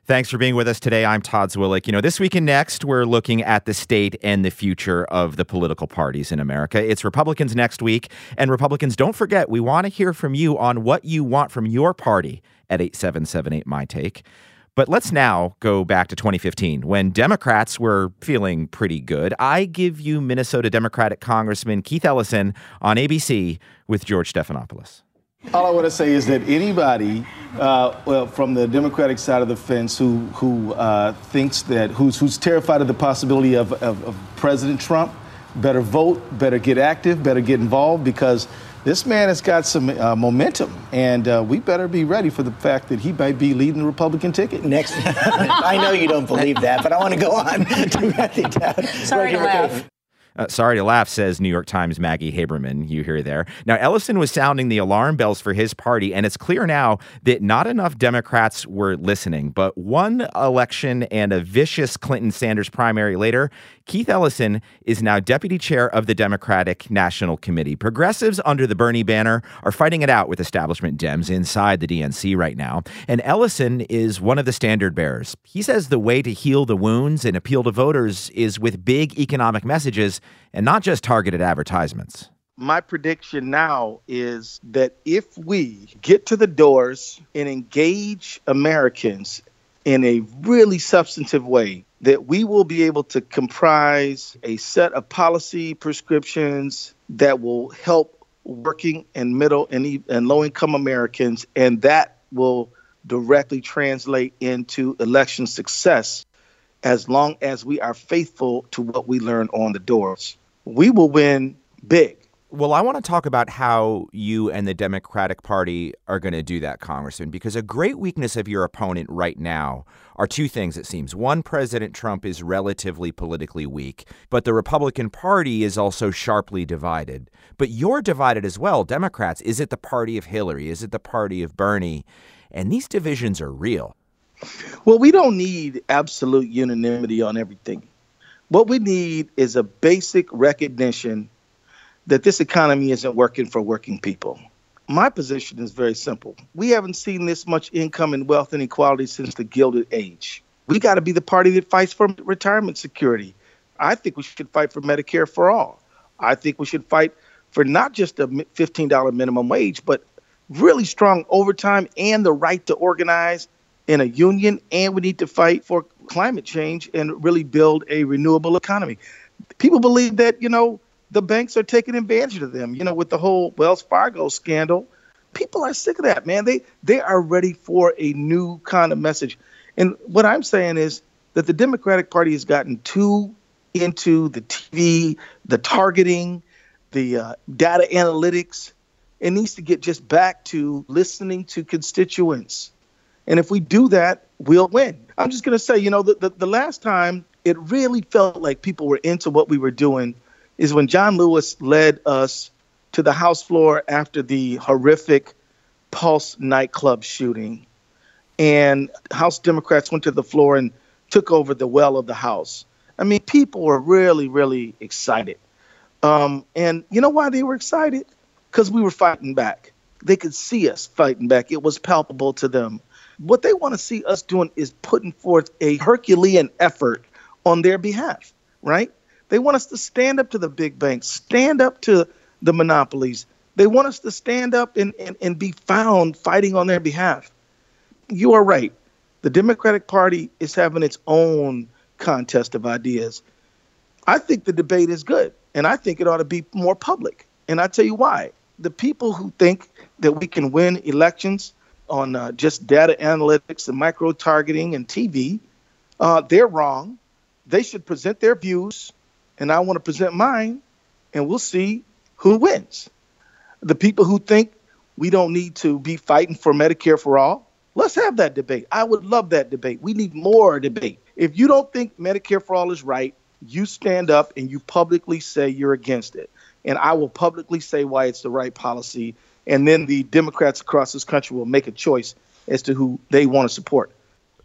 Thanks for being with us today. I'm Todd Zwillich. This week and next, we're looking at the state and the future of the political parties in America. It's Republicans next week. And Republicans, don't forget, we want to hear from you on what you want from your party at 877-8MyTake. But let's now go back to 2015 when Democrats were feeling pretty good. I give you Minnesota Democratic Congressman Keith Ellison on ABC with George Stephanopoulos. All I want to say is that anybody from the Democratic side of the fence who thinks that who's terrified of the possibility of President Trump better vote, better get active, better get involved, because this man has got some momentum, and we better be ready for the fact that he might be leading the Republican ticket. Next, I know you don't believe that, but I want to go on to Matthew Dowd. Sorry to laugh. Sorry to laugh, says New York Times' Maggie Haberman. You hear there. Now, Ellison was sounding the alarm bells for his party, and it's clear now that not enough Democrats were listening. But one election and a vicious Clinton-Sanders primary later, Keith Ellison is now deputy chair of the Democratic National Committee. Progressives under the Bernie banner are fighting it out with establishment Dems inside the DNC right now. And Ellison is one of the standard bearers. He says the way to heal the wounds and appeal to voters is with big economic messages and not just targeted advertisements. My prediction now is that if we get to the doors and engage Americans in a really substantive way, that we will be able to comprise a set of policy prescriptions that will help working and middle and low-income Americans, and that will directly translate into election success as long as we are faithful to what we learn on the doors. We will win big. Well, I want to talk about how you and the Democratic Party are going to do that, Congressman, because a great weakness of your opponent right now are two things, it seems. One, President Trump is relatively politically weak, but the Republican Party is also sharply divided. But you're divided as well, Democrats. Is it the party of Hillary? Is it the party of Bernie? And these divisions are real. Well, we don't need absolute unanimity on everything. What we need is a basic recognition that this economy isn't working for working people. My position is very simple. We haven't seen this much income and wealth inequality since the Gilded Age. We got to be the party that fights for retirement security. I think we should fight for Medicare for all. I think we should fight for not just a $15 minimum wage, but really strong overtime and the right to organize in a union. And we need to fight for climate change and really build a renewable economy. People believe that, the banks are taking advantage of them, with the whole Wells Fargo scandal. People are sick of that, man. They are ready for a new kind of message. And what I'm saying is that the Democratic Party has gotten too into the TV, the targeting, the data analytics. It needs to get just back to listening to constituents. And if we do that, we'll win. I'm just going to say, the last time it really felt like people were into what we were doing is when John Lewis led us to the House floor after the horrific Pulse nightclub shooting. And House Democrats went to the floor and took over the well of the House. I mean, people were really, really excited. And you know why they were excited? Because we were fighting back. They could see us fighting back. It was palpable to them. What they want to see us doing is putting forth a Herculean effort on their behalf, right? They want us to stand up to the big banks, stand up to the monopolies. They want us to stand up and be found fighting on their behalf. You are right. The Democratic Party is having its own contest of ideas. I think the debate is good, and I think it ought to be more public. And I tell you why. The people who think that we can win elections on just data analytics and micro-targeting and TV, they're wrong. They should present their views, and I want to present mine, and we'll see who wins. The people who think we don't need to be fighting for Medicare for all, let's have that debate. I would love that debate. We need more debate. If you don't think Medicare for all is right, you stand up and you publicly say you're against it. And I will publicly say why it's the right policy. And then the Democrats across this country will make a choice as to who they want to support.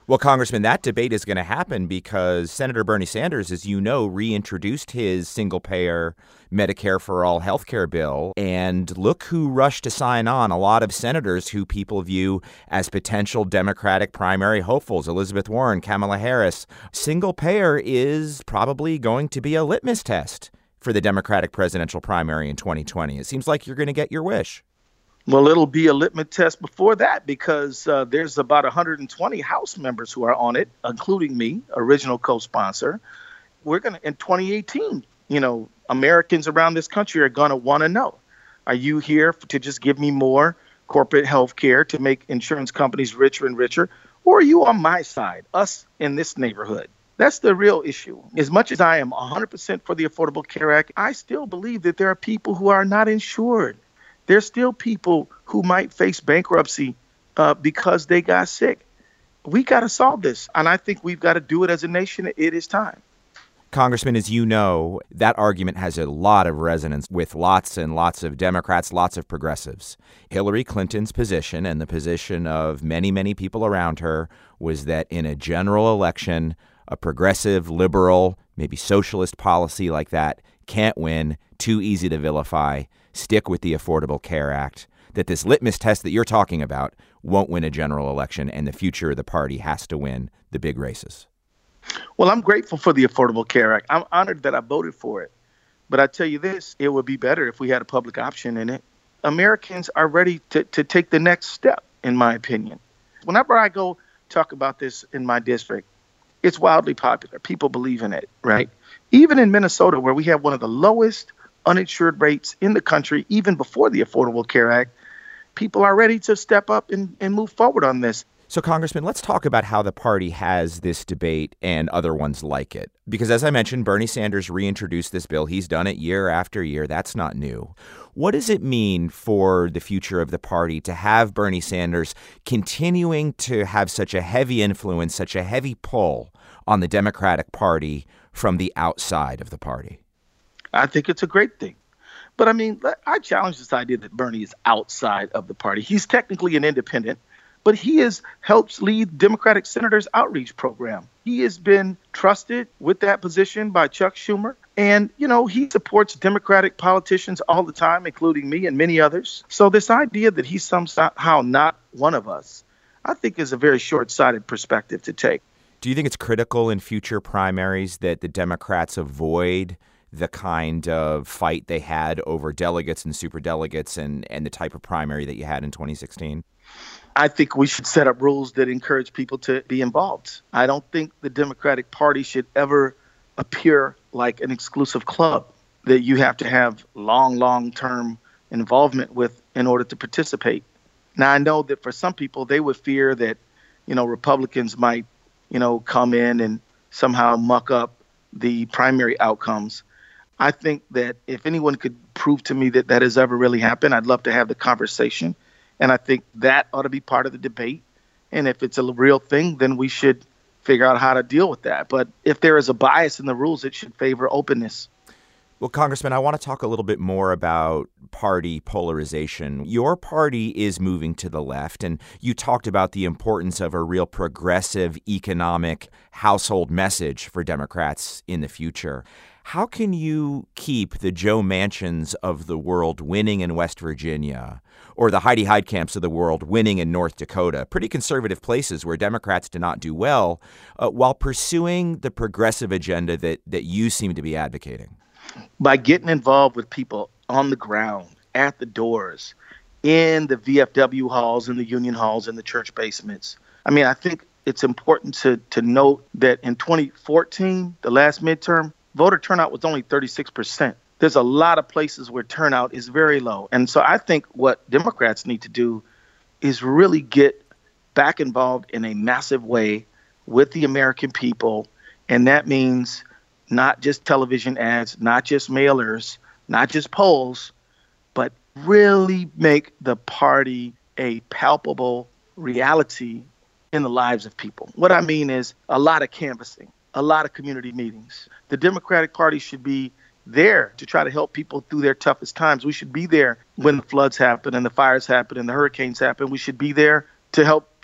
Well, Congressman, that debate is going to happen because Senator Bernie Sanders, as you know, reintroduced his single-payer Medicare for all health care bill. And look who rushed to sign on. A lot of senators who people view as potential Democratic primary hopefuls, Elizabeth Warren, Kamala Harris. Single-payer is probably going to be a litmus test for the Democratic presidential primary in 2020. It seems like you're going to get your wish. Well, it'll be a litmus test before that because there's about 120 House members who are on it, including me, original co-sponsor. We're going to, in 2018, Americans around this country are going to want to know, are you here to just give me more corporate health care to make insurance companies richer and richer? Or are you on my side, us in this neighborhood? That's the real issue. As much as I am 100% for the Affordable Care Act, I still believe that there are people who are not insured. There's still people who might face bankruptcy because they got sick. We got to solve this. And I think we've got to do it as a nation. It is time. Congressman, as you know, that argument has a lot of resonance with lots and lots of Democrats, lots of progressives. Hillary Clinton's position and the position of many, many people around her was that in a general election, a progressive, liberal, maybe socialist policy like that can't win, too easy to vilify. Stick with the Affordable Care Act, that this litmus test that you're talking about won't win a general election, and the future of the party has to win the big races. Well, I'm grateful for the Affordable Care Act. I'm honored that I voted for it. But I tell you this, it would be better if we had a public option in it. Americans are ready to take the next step, in my opinion. Whenever I go talk about this in my district, it's wildly popular. People believe in it, right? Even in Minnesota, where we have one of the lowest uninsured rates in the country, even before the Affordable Care Act, people are ready to step up and move forward on this. So, Congressman, let's talk about how the party has this debate and other ones like it. Because as I mentioned, Bernie Sanders reintroduced this bill. He's done it year after year. That's not new. What does it mean for the future of the party to have Bernie Sanders continuing to have such a heavy influence, such a heavy pull on the Democratic Party from the outside of the party? I think it's a great thing. But I mean, I challenge this idea that Bernie is outside of the party. He's technically an independent, but he helps lead Democratic Senators' outreach program. He has been trusted with that position by Chuck Schumer. And, he supports Democratic politicians all the time, including me and many others. So this idea that he's somehow not one of us, I think is a very short-sighted perspective to take. Do you think it's critical in future primaries that the Democrats avoid the kind of fight they had over delegates and superdelegates and the type of primary that you had in 2016? I think we should set up rules that encourage people to be involved. I don't think the Democratic Party should ever appear like an exclusive club that you have to have long-term involvement with in order to participate. Now, I know that for some people, they would fear that, Republicans might, come in and somehow muck up the primary outcomes. I think that if anyone could prove to me that that has ever really happened, I'd love to have the conversation. And I think that ought to be part of the debate. And if it's a real thing, then we should figure out how to deal with that. But if there is a bias in the rules, it should favor openness. Well, Congressman, I want to talk a little bit more about party polarization. Your party is moving to the left, and you talked about the importance of a real progressive economic household message for Democrats in the future. How can you keep the Joe Manchins of the world winning in West Virginia or the Heidi Heitkamps of the world winning in North Dakota, pretty conservative places where Democrats do not do well, while pursuing the progressive agenda that you seem to be advocating? By getting involved with people on the ground, at the doors, in the VFW halls, in the union halls, in the church basements. I mean, I think it's important to note that in 2014, the last midterm, voter turnout was only 36%. There's a lot of places where turnout is very low. And so I think what Democrats need to do is really get back involved in a massive way with the American people. And that means not just television ads, not just mailers, not just polls, but really make the party a palpable reality in the lives of people. What I mean is a lot of canvassing, a lot of community meetings. The Democratic Party should be there to try to help people through their toughest times. We should be there when the floods happen and the fires happen and the hurricanes happen. We should be there to help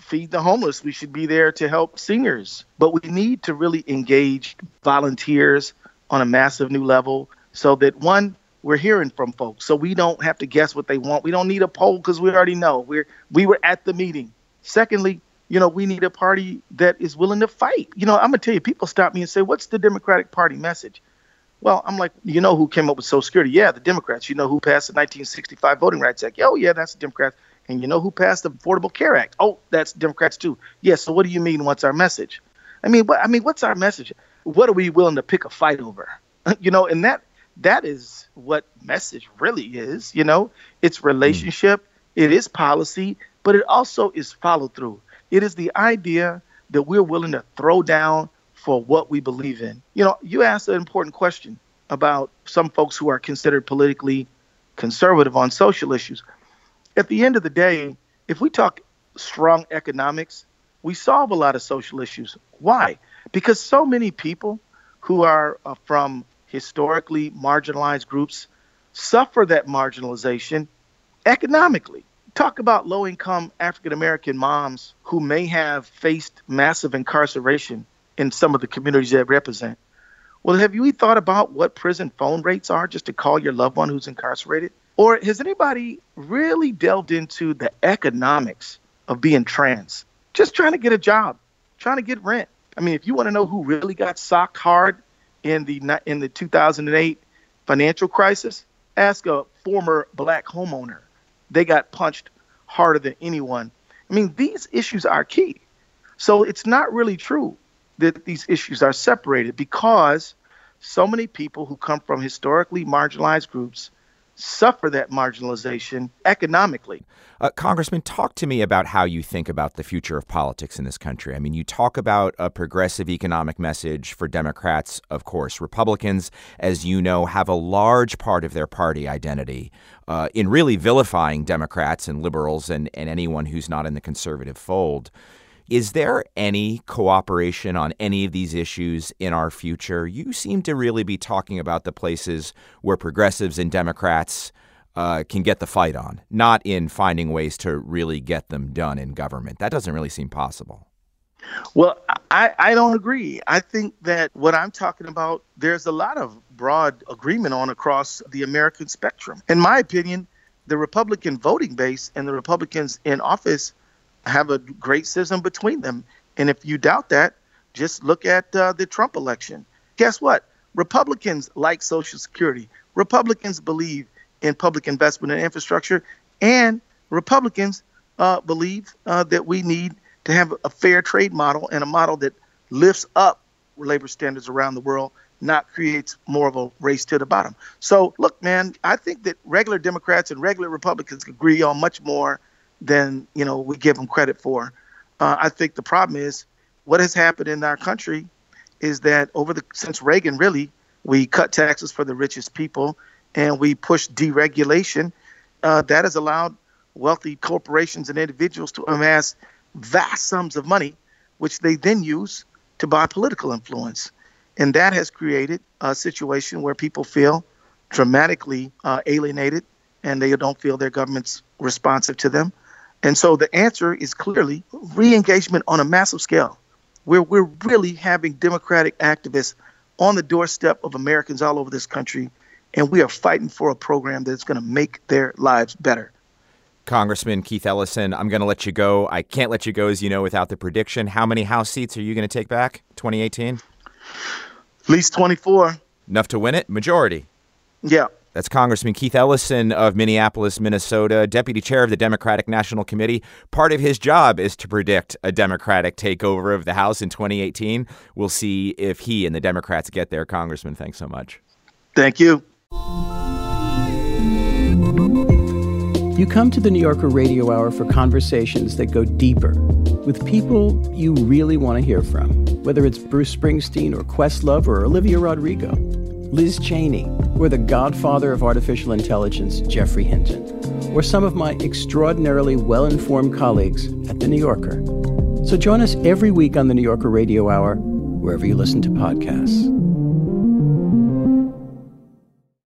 feed the homeless. We should be there to help seniors. But we need to really engage volunteers on a massive new level so that, one, we're hearing from folks so we don't have to guess what they want. We don't need a poll because we already know. We were at the meeting. Secondly, we need a party that is willing to fight. I'm going to tell you, people stop me and say, what's the Democratic Party message? Well, I'm like, who came up with Social Security? Yeah, the Democrats. Who passed the 1965 Voting Rights Act? Oh, yeah, that's the Democrats. And who passed the Affordable Care Act? Oh, that's Democrats too. Yeah, so what do you mean, what's our message? What's our message? What are we willing to pick a fight over? And that is what message really is. It's relationship, it is policy, but it also is follow through. It is the idea that we're willing to throw down for what we believe in. You asked an important question about some folks who are considered politically conservative on social issues. At the end of the day, if we talk strong economics, we solve a lot of social issues. Why? Because so many people who are from historically marginalized groups suffer that marginalization economically. Talk about low-income African-American moms who may have faced massive incarceration in some of the communities they represent. Well, have you thought about what prison phone rates are just to call your loved one who's incarcerated? Or has anybody really delved into the economics of being trans? Just trying to get a job, trying to get rent. If you want to know who really got socked hard in the 2008 financial crisis, ask a former black homeowner. They got punched harder than anyone. These issues are key. So it's not really true that these issues are separated because so many people who come from historically marginalized groups suffer that marginalization economically. Congressman, talk to me about how you think about the future of politics in this country. You talk about a progressive economic message for Democrats, of course. Republicans, as you know, have a large part of their party identity in really vilifying Democrats and liberals and anyone who's not in the conservative fold. Is there any cooperation on any of these issues in our future? You seem to really be talking about the places where progressives and Democrats can get the fight on, not in finding ways to really get them done in government. That doesn't really seem possible. Well, I don't agree. I think that what I'm talking about, there's a lot of broad agreement on across the American spectrum. In my opinion, the Republican voting base and the Republicans in office have a great schism between them. And if you doubt that, just look at the Trump election. Guess what? Republicans like Social Security. Republicans believe in public investment in infrastructure. And Republicans believe that we need to have a fair trade model and a model that lifts up labor standards around the world, not creates more of a race to the bottom. So, look, man, I think that regular Democrats and regular Republicans agree on much more than we give them credit for. I think the problem is what has happened in our country is that since Reagan, really, we cut taxes for the richest people and we pushed deregulation. That has allowed wealthy corporations and individuals to amass vast sums of money, which they then use to buy political influence. And that has created a situation where people feel dramatically alienated and they don't feel their government's responsive to them. And so the answer is clearly re-engagement on a massive scale, where we're really having Democratic activists on the doorstep of Americans all over this country, and we are fighting for a program that's going to make their lives better. Congressman Keith Ellison, I'm going to let you go. I can't let you go, as you know, without the prediction. How many House seats are you going to take back 2018? At least 24. Enough to win it? Majority. Yeah. That's Congressman Keith Ellison of Minneapolis, Minnesota, deputy chair of the Democratic National Committee. Part of his job is to predict a Democratic takeover of the House in 2018. We'll see if he and the Democrats get there. Congressman, thanks so much. Thank you. You come to the New Yorker Radio Hour for conversations that go deeper with people you really want to hear from, whether it's Bruce Springsteen or Questlove or Olivia Rodrigo, Liz Cheney, or the godfather of artificial intelligence, Geoffrey Hinton, or some of my extraordinarily well-informed colleagues at The New Yorker. So join us every week on the New Yorker Radio Hour, wherever you listen to podcasts.